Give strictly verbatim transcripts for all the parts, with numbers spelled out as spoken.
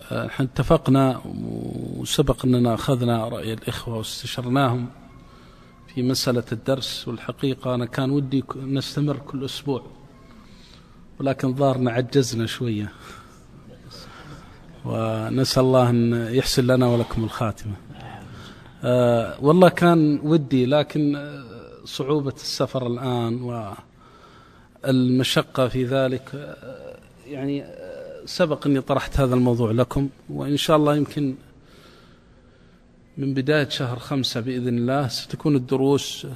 احنا اتفقنا وسبق أننا أخذنا رأي الإخوة واستشرناهم في مسألة الدرس، والحقيقة أنا كان ودي نستمر كل أسبوع، ولكن ظهرنا عجزنا شوية، ونسأل الله أن يحسن لنا ولكم الخاتمة. أه والله كان ودي، لكن صعوبة السفر الآن والمشقة في ذلك، يعني سبق أني طرحت هذا الموضوع لكم، وإن شاء الله يمكن من بداية شهر خمسة بإذن الله ستكون الدروس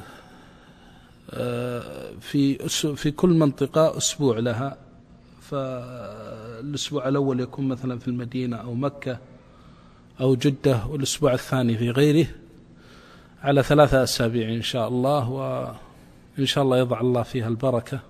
في في كل منطقة أسبوع لها، فالأسبوع الأول يكون مثلا في المدينة أو مكة أو جدة، والأسبوع الثاني في غيره، على ثلاثة أسابيع إن شاء الله، وإن شاء الله يضع الله فيها البركة.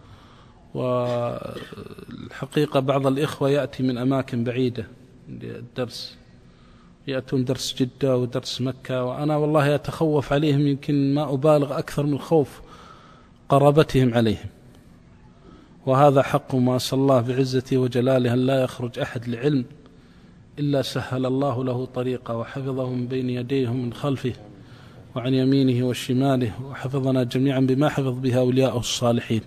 والحقيقة بعض الإخوة يأتي من أماكن بعيدة للدرس، يأتون درس جدة ودرس مكة، وأنا والله أتخوف عليهم، يمكن ما أبالغ أكثر من خوف قرابتهم عليهم، وهذا حق ما أسأل الله بعزته وجلاله أن لا يخرج أحد لعلم إلا سهل الله له طريقة، وحفظه من بين يديه من خلفه وعن يمينه وشماله، وحفظنا جميعا بما حفظ بها أولياءه الصالحين.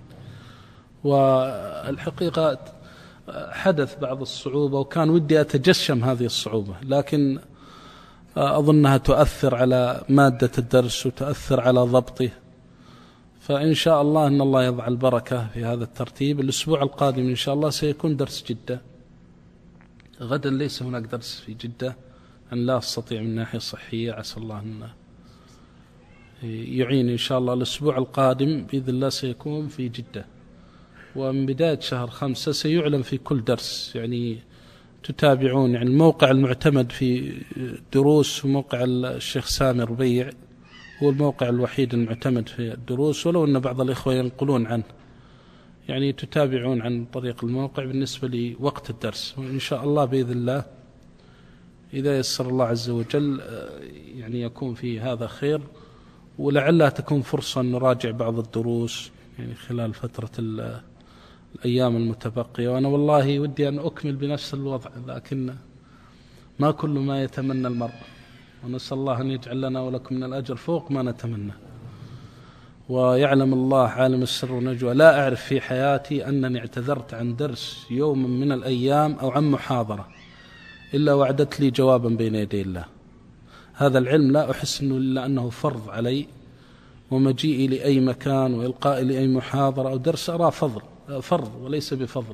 والحقيقة حدث بعض الصعوبة، وكان ودي أتجشم هذه الصعوبة، لكن أظنها تؤثر على مادة الدرس وتؤثر على ضبطه، فإن شاء الله أن الله يضع البركة في هذا الترتيب. الأسبوع القادم إن شاء الله سيكون درس جدة، غدا ليس هناك درس في جدة، أن لا أستطيع من ناحية صحية، عسى الله أن يعين. إن شاء الله الأسبوع القادم بإذن الله سيكون في جدة، ومن بداية شهر خمسة سيعلن في كل درس، يعني تتابعون، يعني الموقع المعتمد في دروس موقع الشيخ سامي ربيع، هو الموقع الوحيد المعتمد في الدروس، ولو أن بعض الإخوة ينقلون عنه، يعني تتابعون عن طريق الموقع بالنسبة لوقت الدرس، وإن شاء الله بإذن الله إذا يسر الله عز وجل يعني يكون في هذا خير، ولعلها تكون فرصة نراجع بعض الدروس يعني خلال فترة الأيام المتبقية. وأنا والله ودي أن أكمل بنفس الوضع، لكن ما كل ما يتمنى المرء، ونسأل الله أن يجعل لنا ولكم من الأجر فوق ما نتمنى. ويعلم الله عالم السر ونجوى، لا أعرف في حياتي أنني اعتذرت عن درس يوم من الأيام أو عن محاضرة إلا وعدت لي جوابا بين يدي الله. هذا العلم لا أحس أنه إلا أنه فرض علي، ومجيئي لأي مكان وإلقائي لأي محاضرة أو درس أرى فضل فرض وليس بفضل.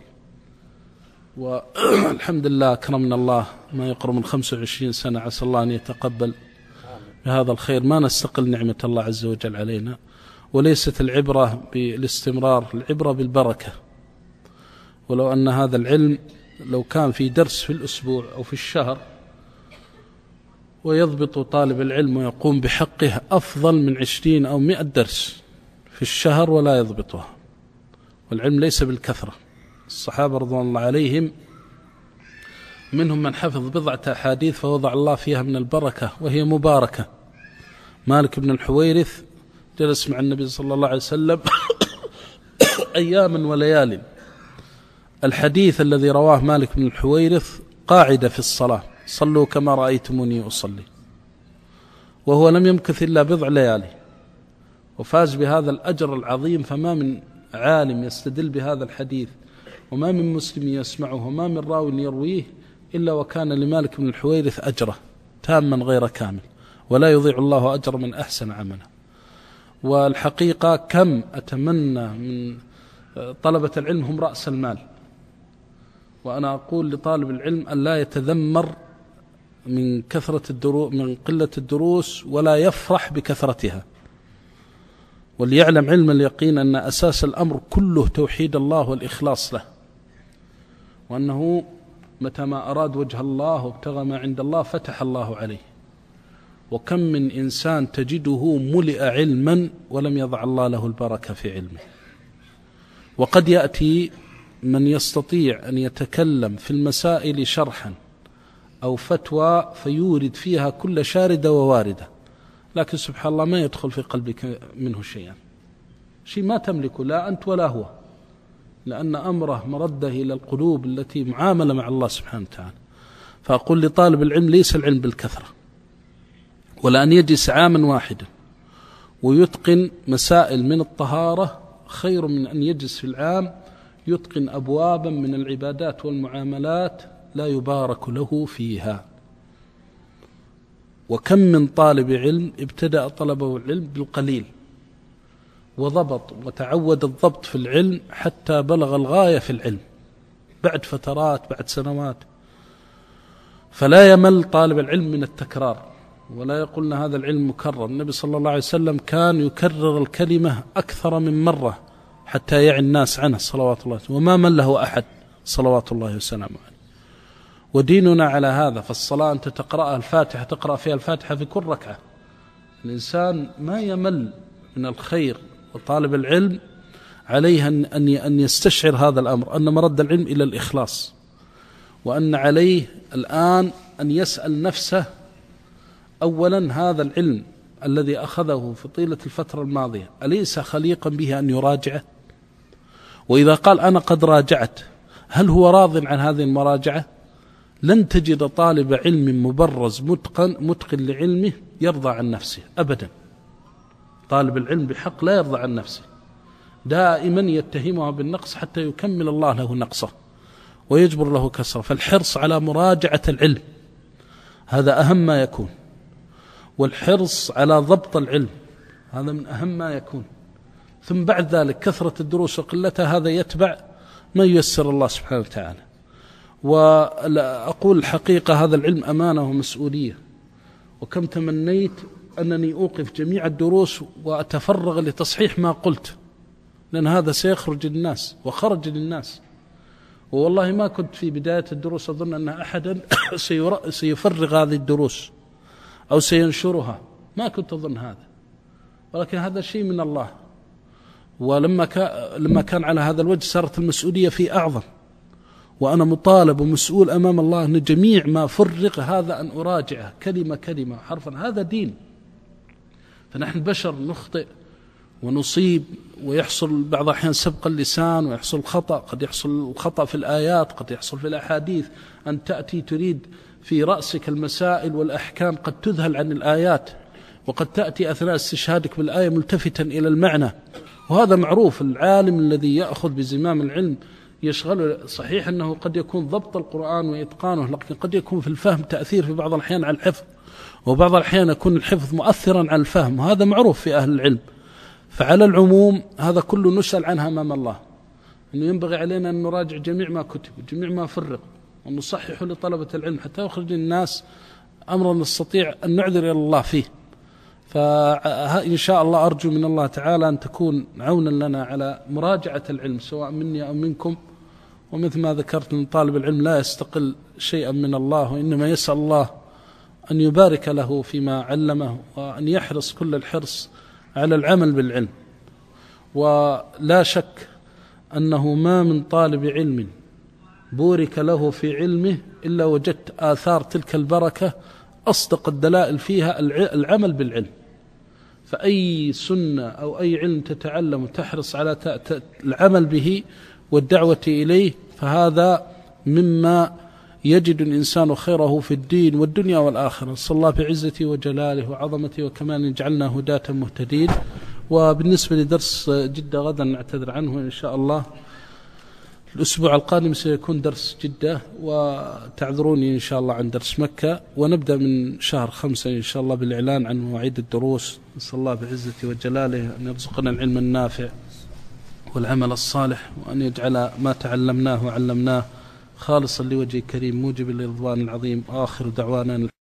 والحمد لله أكرمنا الله ما يقرب من خمسة وعشرين سنة، عسى الله أن يتقبل بهذا الخير، ما نستقل نعمة الله عز وجل علينا. وليست العبرة بالاستمرار، العبرة بالبركة. ولو أن هذا العلم لو كان في درس في الأسبوع أو في الشهر ويضبط طالب العلم ويقوم بحقه، أفضل من عشرين أو مئة درس في الشهر ولا يضبطها. والعلم ليس بالكثرة. الصحابة رضوان الله عليهم منهم من حفظ بضعة أحاديث فوضع الله فيها من البركة وهي مباركة. مالك بن الحويرث جلس مع النبي صلى الله عليه وسلم أياما وليال. الحديث الذي رواه مالك بن الحويرث قاعدة في الصلاة: صلوا كما رأيتموني أصلي، وهو لم يمكث إلا بضع ليالي وفاز بهذا الأجر العظيم. فما من عالم يستدل بهذا الحديث، وما من مسلم يسمعه، وما من راو يرويه، إلا وكان لمالك بن الحويرث أجره تاما غير كامل، ولا يضيع الله أجر من أحسن عملا. والحقيقة كم أتمنى من طلبة العلم هم رأس المال، وأنا أقول لطالب العلم أن لا يتذمر من كثرة الدروس من قلة الدروس ولا يفرح بكثرتها، وليعلم علم اليقين أن أساس الأمر كله توحيد الله والإخلاص له، وأنه متى ما أراد وجه الله وابتغى ما عند الله فتح الله عليه. وكم من إنسان تجده ملئ علما ولم يضع الله له البركة في علمه. وقد يأتي من يستطيع أن يتكلم في المسائل شرحا أو فتوى فيورد فيها كل شاردة وواردة، لكن سبحان الله ما يدخل في قلبك منه شيئا، شيء ما تملكه لا أنت ولا هو، لأن أمره مرده إلى القلوب التي معاملة مع الله سبحانه وتعالى. فأقول لطالب العلم ليس العلم بالكثرة، ولا أن يجلس عاما واحدا ويتقن مسائل من الطهارة خير من أن يجلس في العام يتقن أبوابا من العبادات والمعاملات لا يبارك له فيها. وكم من طالب علم ابتدأ طلبه العلم بالقليل وضبط وتعود الضبط في العلم حتى بلغ الغاية في العلم بعد فترات بعد سنوات. فلا يمل طالب العلم من التكرار، ولا يقولنا هذا العلم مكرر. النبي صلى الله عليه وسلم كان يكرر الكلمة أكثر من مرة حتى يعي الناس عنه صلوات الله، وما مله أحد صلوات الله وسلامه عليه. وديننا على هذا. فالصلاة أنت تقرأها الفاتحة، تقرأ فيها الفاتحة في كل ركعة. الإنسان ما يمل من الخير، وطالب العلم عليه أن يستشعر هذا الأمر، أن مرد العلم إلى الإخلاص، وأن عليه الآن أن يسأل نفسه أولا هذا العلم الذي أخذه في طيلة الفترة الماضية أليس خليقا به أن يراجعه؟ وإذا قال أنا قد راجعت، هل هو راض عن هذه المراجعة؟ لن تجد طالب علم مبرز متقن متقن لعلمه يرضى عن نفسه أبدا. طالب العلم بحق لا يرضى عن نفسه، دائما يتهمها بالنقص حتى يكمل الله له نقصه ويجبر له كسره. فالحرص على مراجعة العلم هذا أهم ما يكون، والحرص على ضبط العلم هذا من أهم ما يكون. ثم بعد ذلك كثرة الدروس وقلتها هذا يتبع ما ييسر الله سبحانه وتعالى. وأقول الحقيقة هذا العلم أمانة ومسؤولية، وكم تمنيت أنني أوقف جميع الدروس وأتفرغ لتصحيح ما قلت، لأن هذا سيخرج للناس وخرج للناس. والله ما كنت في بداية الدروس أظن أن أحدا سيفرغ هذه الدروس أو سينشرها، ما كنت أظن هذا، ولكن هذا شيء من الله. ولما لما كان على هذا الوجه صارت المسؤولية في أعظم، وأنا مطالب ومسؤول أمام الله أن جميع ما فرغ هذا أن أراجعه كلمة كلمة حرفا. هذا دين. فنحن بشر نخطئ ونصيب، ويحصل بعض الأحيان سبق اللسان، ويحصل خطأ، قد يحصل خطأ في الآيات، قد يحصل في الأحاديث. أن تأتي تريد في رأسك المسائل والأحكام قد تذهل عن الآيات، وقد تأتي أثناء استشهادك بالآية ملتفتا إلى المعنى. وهذا معروف. العالم الذي يأخذ بزمام العلم يشغل، صحيح أنه قد يكون ضبط القرآن وإتقانه، لكن قد يكون في الفهم تأثير في بعض الأحيان على الحفظ، وبعض الأحيان يكون الحفظ مؤثرا على الفهم، وهذا معروف في أهل العلم. فعلى العموم هذا كله نسأل عنها أمام الله، أنه ينبغي علينا أن نراجع جميع ما كتب وجميع ما فرق، ونصحح لطلبة العلم حتى يخرج الناس أمرا نستطيع أن نعذر إلى الله فيه. فإن شاء الله أرجو من الله تعالى أن تكون عونا لنا على مراجعة العلم سواء مني أو منكم. ومثل ما ذكرت أن طالب العلم لا يستقل شيئا من الله، وإنما يسأل الله أن يبارك له فيما علمه، وأن يحرص كل الحرص على العمل بالعلم. ولا شك أنه ما من طالب علم بورك له في علمه إلا وجدت آثار تلك البركة أصدق الدلائل فيها العمل بالعلم. فأي سنة أو أي علم تتعلم وتحرص على العمل به والدعوة إليه، فهذا مما يجد الإنسان خيره في الدين والدنيا والآخرة. صلى الله بعزته وجلاله وعظمته وكمان يجعلنا هداة مهتدين. وبالنسبة لدرس جدة غدا نعتذر عنه إن شاء الله. الأسبوع القادم سيكون درس جدة، وتعذروني إن شاء الله عن درس مكة. ونبدأ من شهر خمسة إن شاء الله بالإعلان عن مواعيد الدروس. نسأل الله بعزته وجلاله أن يرزقنا العلم النافع والعمل الصالح، وأن يجعل ما تعلمناه وعلمناه خالصا لوجه كريم موجب للرضوان العظيم. آخر دعوانا